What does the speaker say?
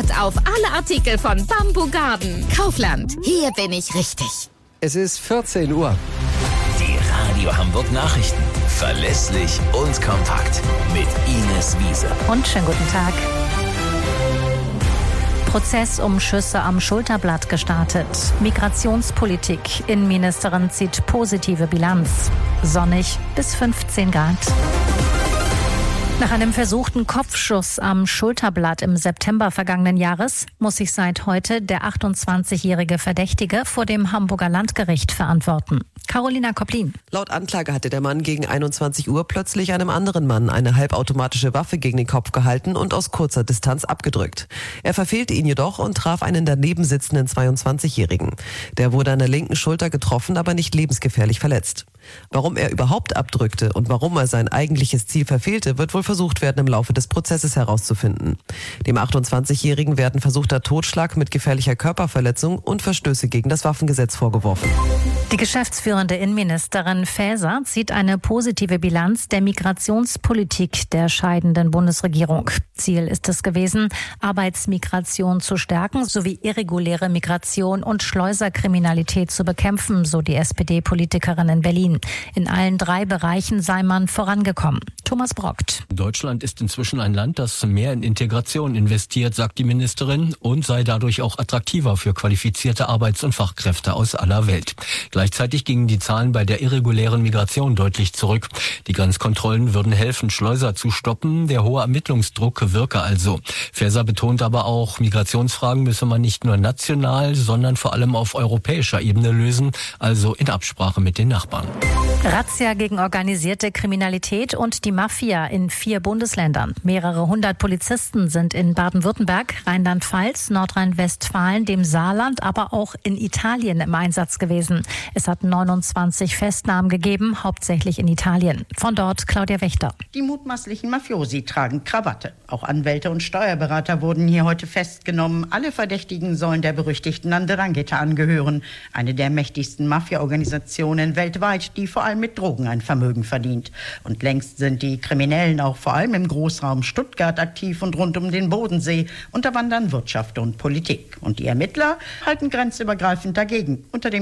Rabatt auf alle Artikel von Bambu Garden. Kaufland, hier bin ich richtig. Es ist 14 Uhr. Die Radio Hamburg Nachrichten. Verlässlich und kompakt. Mit Ines Wiese. Und schönen guten Tag. Prozess um Schüsse am Schulterblatt gestartet. Migrationspolitik. Innenministerin zieht positive Bilanz. Sonnig bis 15 Grad. Nach einem versuchten Kopfschuss am Schulterblatt im September vergangenen Jahres muss sich seit heute der 28-jährige Verdächtige vor dem Hamburger Landgericht verantworten. Carolina Koplin. Laut Anklage hatte der Mann gegen 21 Uhr plötzlich einem anderen Mann eine halbautomatische Waffe gegen den Kopf gehalten und aus kurzer Distanz abgedrückt. Er verfehlte ihn jedoch und traf einen daneben sitzenden 22-Jährigen. Der wurde an der linken Schulter getroffen, aber nicht lebensgefährlich verletzt. Warum er überhaupt abdrückte und warum er sein eigentliches Ziel verfehlte, wird wohl versucht werden, im Laufe des Prozesses herauszufinden. Dem 28-Jährigen werden versuchter Totschlag mit gefährlicher Körperverletzung und Verstöße gegen das Waffengesetz vorgeworfen. Die geschäftsführende Innenministerin Faeser zieht eine positive Bilanz der Migrationspolitik der scheidenden Bundesregierung. Ziel ist es gewesen, Arbeitsmigration zu stärken sowie irreguläre Migration und Schleuserkriminalität zu bekämpfen, so die SPD-Politikerin in Berlin. In allen 3 Bereichen sei man vorangekommen. Thomas Brockt. Deutschland ist inzwischen ein Land, das mehr in Integration investiert, sagt die Ministerin, und sei dadurch auch attraktiver für qualifizierte Arbeits- und Fachkräfte aus aller Welt. Gleichzeitig gingen die Zahlen bei der irregulären Migration deutlich zurück. Die Grenzkontrollen würden helfen, Schleuser zu stoppen. Der hohe Ermittlungsdruck wirke also. Faeser betont aber auch, Migrationsfragen müsse man nicht nur national, sondern vor allem auf europäischer Ebene lösen, also in Absprache mit den Nachbarn. Razzia gegen organisierte Kriminalität und die Mafia in 4 Bundesländern. Mehrere 100 Polizisten sind in Baden-Württemberg, Rheinland-Pfalz, Nordrhein-Westfalen, dem Saarland, aber auch in Italien im Einsatz gewesen. Es hat 29 Festnahmen gegeben, hauptsächlich in Italien. Von dort Claudia Wächter. Die mutmaßlichen Mafiosi tragen Krawatte. Auch Anwälte und Steuerberater wurden hier heute festgenommen. Alle Verdächtigen sollen der berüchtigten 'Ndrangheta angehören, eine der mächtigsten Mafia-Organisationen weltweit, die vor allem mit Drogen ein Vermögen verdient. Und längst sind die Kriminellen auch vor allem im Großraum Stuttgart aktiv und rund um den Bodensee, unterwandern Wirtschaft und Politik. Und die Ermittler halten grenzübergreifend dagegen. Unter dem